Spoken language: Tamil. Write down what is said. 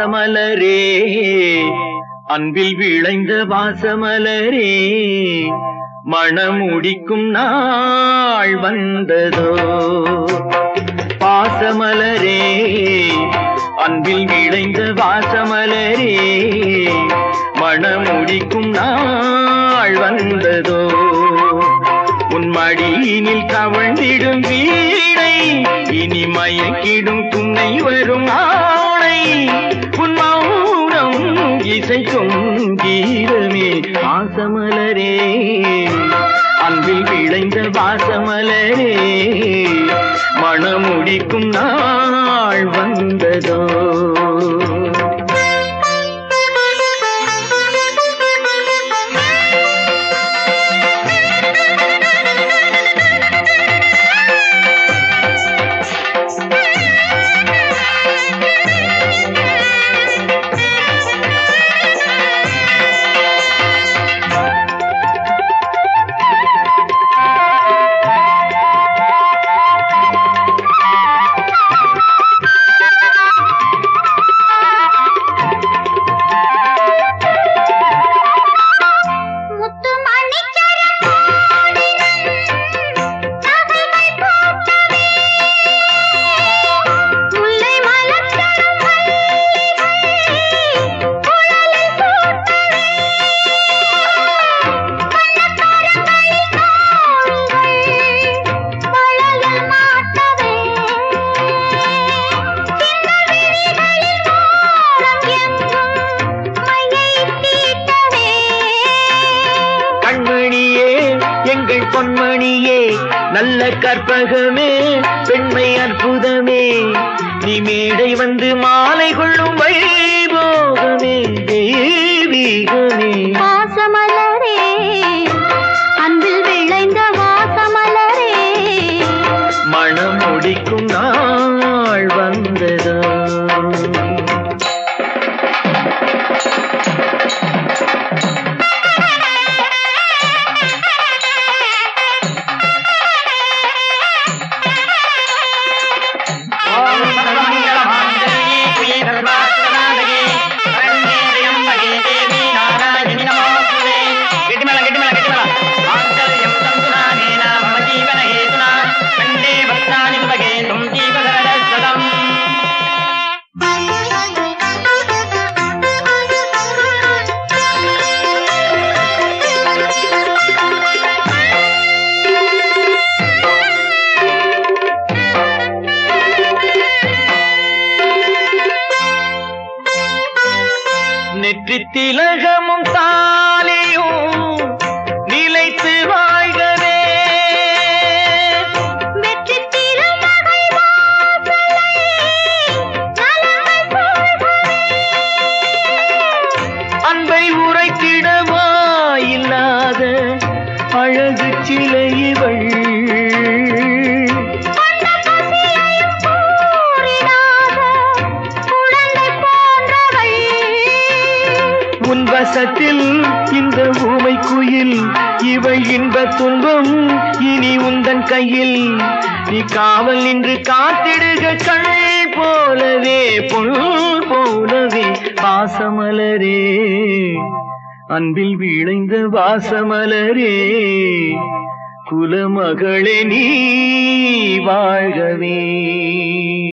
பாசமலரே அன்பில் விளைந்த வாசமலரே மணமுடிக்கும் நாள் வந்ததோ பாசமலரே அன்பில் விளைந்த வாசமலரே மணமுடிக்கும் நாள் வந்ததோ உன் மடியினில் கவழ்ந்திடும் வீணை இனி மயக்கிடும் துணை வரும் ஆணை உன் மௌனம் இசைக்கும் கீதமே வாசமலரே அன்பில் விளைந்த வாசமலரே மணமுடிக்கும் நாள் வந்ததோ எங்கள் பொன்மணியே நல்ல கற்பகமே பெண்மை அற்புதமே நீ மேடை வந்து மாலை கொள்ளும் வைபோகமே தெய்வீகமே வாசமலரே அன்பில் விளைந்த வாசமலரே மணம் முடிக்கும் நாள் வந்ததோ நெற்றி திலகமும் தாலியும் நிலைத்து வாழ்கவே வெற்றி திருமகள் வாசலை நலமை போல்கவே அன்பை உரைத்திடவாயில்லாத அழகு சிலை இவள் உன் வசத்தில் இந்த ஊமை குயில் இவள் இன்ப துன்பம் இனி உந்தன் கையில் நீ காவல் நின்று காத்திடுக கண் போலவே பொன் போலவே வாசமலரே அன்பில் விளைந்த வாசமலரே குலமகளே நீ வாழ்கவே